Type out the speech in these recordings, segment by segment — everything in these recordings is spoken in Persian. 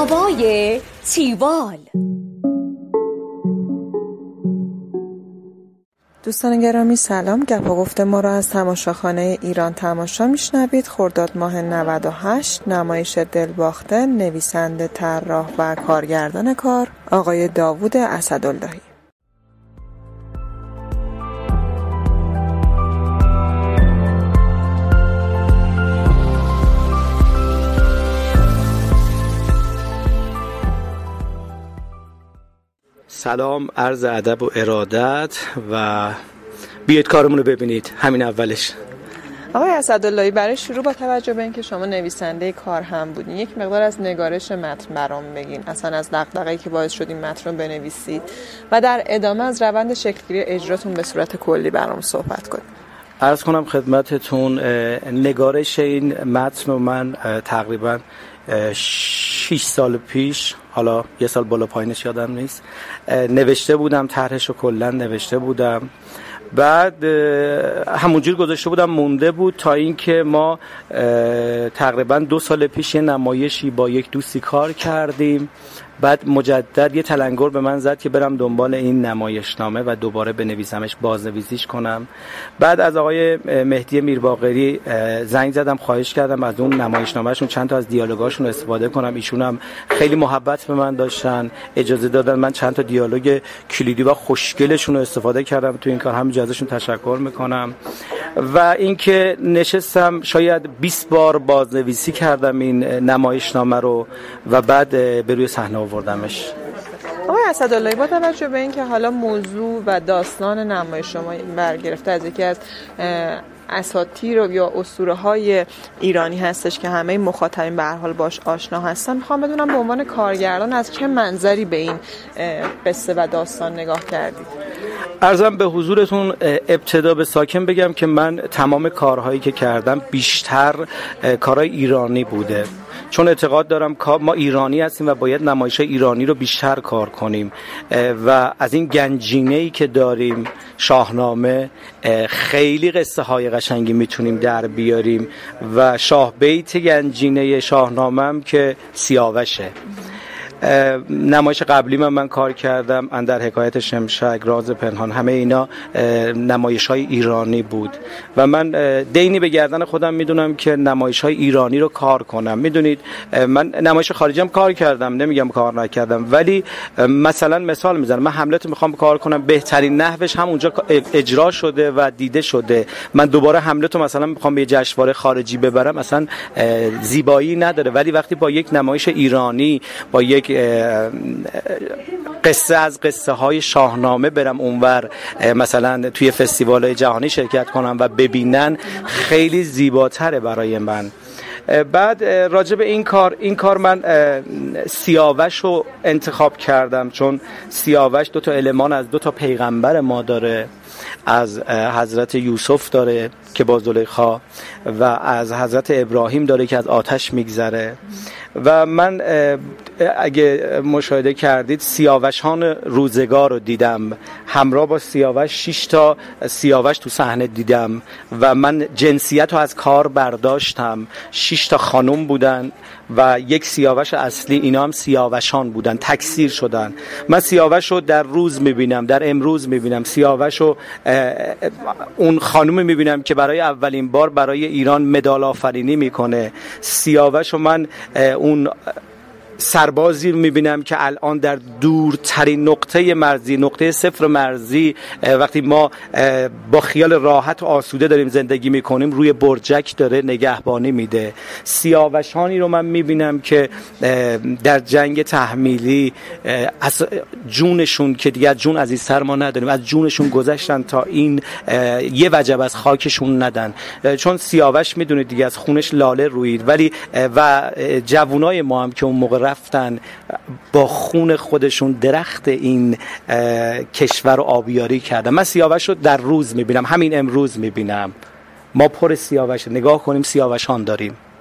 هوای تیوال. دوستان گرامی سلام. گپ و گفت ما را از تماشاخانه ایران تماشا میشنوید. خرداد ماه 98. نمایش دلباخته، نویسنده، طراح و کارگردان کار آقای داوود اسداللهی. سلام، عرض ادب و ارادت و بیاید کارمون رو ببینید. همین اولش. آقای اسداللهی، برای شروع با توجه به اینکه شما نویسنده کار هم بودین، یک مقدار از نگارش متن برام بگین، اصلا از دغدغه‌ای که باعث شد این متن رو بنویسید و در ادامه از روند شکل‌گیری اجراتون به صورت کلی برام صحبت کنید. عرض کنم خدمتتون نگارش این متن رو من تقریبا 6 سال پیش، حالا یه سال بالا پایینش یادم نیست، نوشته بودم. طرحش رو کلا نوشته بودم، بعد همونجور گذاشته بودم مونده بود تا اینکه ما تقریبا 2 سال پیش یه نمایشی با یک دوستی کار کردیم. بعد مجدد یه تلنگر به من زد که برم دنبال این نمایشنامه و دوباره بنویسمش، بازنویسیش کنم. بعد از آقای مهدی میرباقری زنگ زدم، خواهش کردم از اون نمایشنامهشون چند تا از دیالوگاشون استفاده کنم. ایشون هم خیلی محبت به من داشتن، اجازه دادن من چند تا دیالوگ کلیدی و خوشگلشون رو استفاده کردم تو این کار. همین ازشون تشکر میکنم. و اینکه نشستم شاید 20 بار بازنویسی کردم این نمایشنامه رو و بعد به روی صحنه آوردمش. آقای اسداللهی، با توجه به اینکه حالا موضوع و داستان نمایش شما برگرفته از یکی از اساطیر یا اسطوره‌های ایرانی هستش که همه مخاطبین به هر حال باش آشنا هستن، میخوام بدونم به عنوان کارگردان از چه منظری به این قصه و داستان نگاه کردید؟ عرضم به حضورتون ابتدا به ساکن بگم که من تمام کارهایی که کردم بیشتر کارهای ایرانی بوده، چون اعتقاد دارم ما ایرانی هستیم و باید نمایش‌های ایرانی رو بیشتر کار کنیم و از این گنجینه‌ای که داریم، شاهنامه، خیلی قصه های قشنگی میتونیم در بیاریم و شاه بیت گنجینه شاهنامه هم که سیاوشه. نمایش قبلی من کار کردم، اندر حکایت شمشک، راز پنهان، همه اینا نمایش‌های ایرانی بود و من دینی به گردن خودم میدونم که نمایش‌های ایرانی رو کار کنم. میدونید من نمایش خارجی هم کار کردم، نمیگم کار نکردم، ولی مثال میزنم، من هملت رو میخوام کار کنم، بهترین نحوش هم اونجا اجرا شده و دیده شده. من دوباره هملت رو مثلا میخوام به جشنواره خارجی ببرم، اصلا زیبایی نداره. ولی وقتی با یک نمایش ایرانی، با یک قصه از قصه های شاهنامه برم اونور، مثلا توی فستیوال‌های جهانی شرکت کنم و ببینن، خیلی زیباتره برای من. بعد راجع به این کار من سیاوش رو انتخاب کردم، چون سیاوش 2 تا المان از 2 تا پیغمبر ما داره، از حضرت یوسف داره که با زلیخا و از حضرت ابراهیم داره که از آتش میگذره. و من اگه مشاهده کردید سیاوشان روزگار رو دیدم، همراه با سیاوش 6 تا سیاوش تو صحنه دیدم و من جنسیت رو از کار برداشتم. 6 تا خانم بودن و یک سیاوش اصلی، اینا هم سیاوشان بودن، تکثیر شدن. من سیاوش رو در روز میبینم، در امروز میبینم. سیاوش رو اون خانم میبینم که برای اولین بار برای ایران مدال آفرینی میکنه. سیاوش رو من اون سربازی رو میبینم که الان در دورترین نقطه مرزی، نقطه صفر مرزی، وقتی ما با خیال راحت و آسوده داریم زندگی میکنیم، روی برجک داره نگهبانی میده. سیاوشانی رو من میبینم که در جنگ تحمیلی از جونشون، که دیگه از جون عزیزتر ما نداریم، از جونشون گذشتن تا این یه وجب از خاکشون ندن. چون سیاوش میدونید دیگه از خونش لاله روید، ولی و جوانای ما هم که اون موقع رفتن با خون خودشون درخت این کشور رو آبیاری کردن. من سیاوش رو در روز میبینم، همین امروز میبینم. ما پر سیاوش، نگاه کنیم سیاوشان داریم.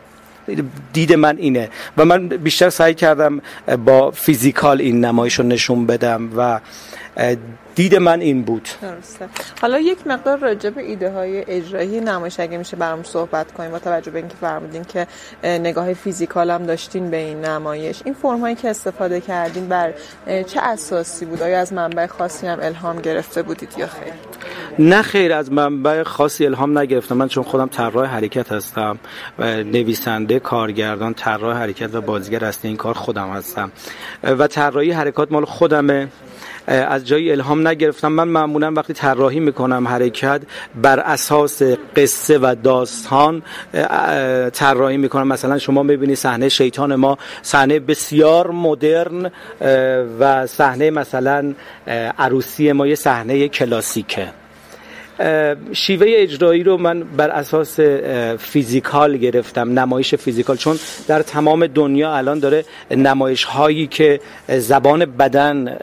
دید من اینه و من بیشتر سعی کردم با فیزیکال این نمایش رو نشون بدم و دید من این بود. درسته. حالا یک مقدار راجع به ایده های اجرایی نمایش اگه میشه برام صحبت کنیم، با توجه به اینکه فرمودین که نگاه فیزیکال هم داشتین به این نمایش. این فرم هایی که استفاده کردین بر چه اساسی بود؟ آیا از منبع خاصی هم الهام گرفته بودید یا خیر؟ نه خیر، از منبع خاصی الهام نگرفتم. من چون خودم طراح حرکت هستم و نویسنده، کارگردان، طراح حرکت و بازیگر اصلی این کار خودم هستم و طراحی حرکات مال خودمه. از جایی الهام نگرفتم. من معمولا وقتی طراحی میکنم حرکت بر اساس قصه و داستان طراحی میکنم. مثلا شما میبینید صحنه شیطان ما صحنه بسیار مدرن و صحنه مثلا عروسی ما یه صحنه کلاسیکه. شیوه اجرایی رو من بر اساس فیزیکال گرفتم، نمایش فیزیکال، چون در تمام دنیا الان داره نمایش هایی که زبان بدن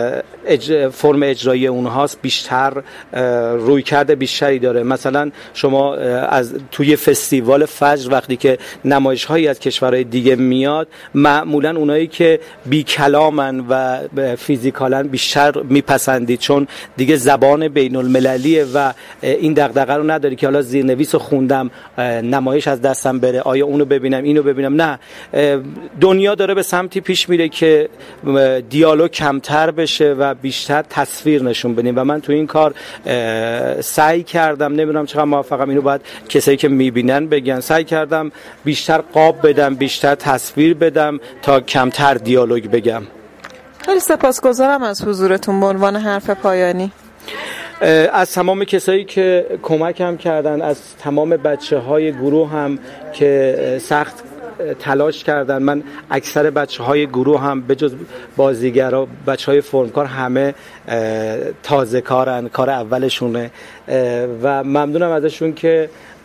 فرم اجرایی اونهاست بیشتر رویکرد بیشتری داره. مثلا شما از توی فستیوال فجر وقتی که نمایش هایی از کشورهای دیگه میاد، معمولا اونایی که بی کلامن و فیزیکالن بیشتر میپسندید، چون دیگه زبان بین المللیه و این دغدغه رو نداری که حالا زیرنویس رو خوندم نمایش از دستم بره، آیا اونو ببینم اینو ببینم. نه، دنیا داره به سمتی پیش میره که دیالوگ کمتر بشه و بیشتر تصویر نشون بدیم و من تو این کار سعی کردم، نمیدونم چقدر موفقم، اینو باید کسایی که میبینن بگن، سعی کردم بیشتر قاب بدم، بیشتر تصویر بدم تا کمتر دیالوگ بگم. خیلی سپاسگزارم از حضورتون. به عنوان حرف پایانی از تمام کسایی که کمکم کردن، از تمام بچه‌های گروه هم که سخت تلاش کردن. من اکثر بچه‌های گروه هم به جز بازیگرا، بچه‌های فرمکار همه تازه کارن، کار اولشونه و ممنونم ازشون که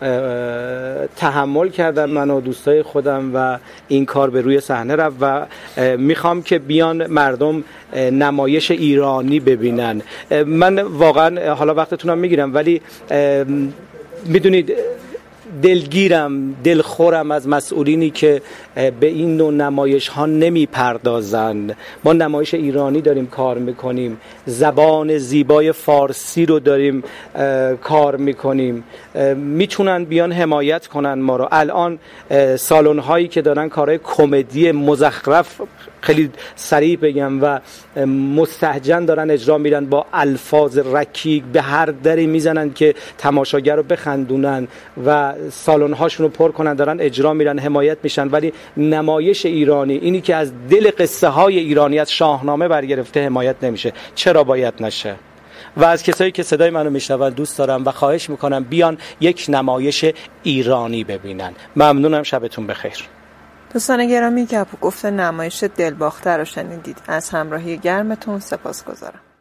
تحمل کردن من و دوستای خودم و این کار به روی صحنه رفت و میخوام که بیان مردم نمایش ایرانی ببینن. من واقعا حالا وقتتونم میگیرم ولی میدونید دلگیرم، دلخورم از مسئولینی که به این نوع نمایش ها نمی پردازن. ما نمایش ایرانی داریم کار میکنیم، زبان زیبای فارسی رو داریم کار میکنیم، میتونن بیان حمایت کنن ما رو. الان سالن هایی که دارن کارهای کمدی مزخرف، خیلی سریع بگم، و مستهجن دارن اجرا میرن با الفاظ رکیک، به هر دری میزنن که تماشاگر رو بخندونن و سالن هاشون رو پر کنن، دارن اجرا میرن، حمایت میشن. ولی نمایش ایرانی، اینی که از دل قصه های ایرانی، از شاهنامه برگرفته، حمایت نمیشه. چرا باید نشه؟ و از کسایی که صدای منو میشنون دوست دارم و خواهش میکنم بیان یک نمایش ایرانی ببینن. ممنونم، شبتون بخیر. دوستان گرامی، که گفته نمایش دلباخته رو شنیدید. از همراهی گرمتون سپاسگزارم.